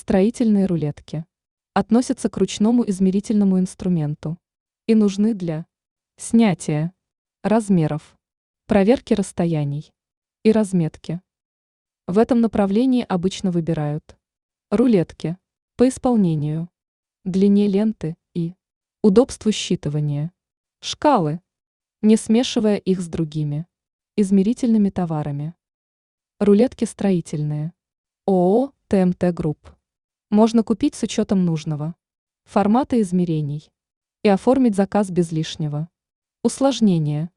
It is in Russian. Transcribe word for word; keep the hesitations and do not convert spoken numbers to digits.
Строительные рулетки относятся к ручному измерительному инструменту и нужны для снятия размеров, проверки расстояний и разметки. В этом направлении обычно выбирают рулетки по исполнению, длине ленты и удобству считывания, шкалы, не смешивая их с другими измерительными товарами. Рулетки строительные. ООО ТМТ Групп. Можно купить с учетом нужного формата измерений и оформить заказ без лишнего усложнения.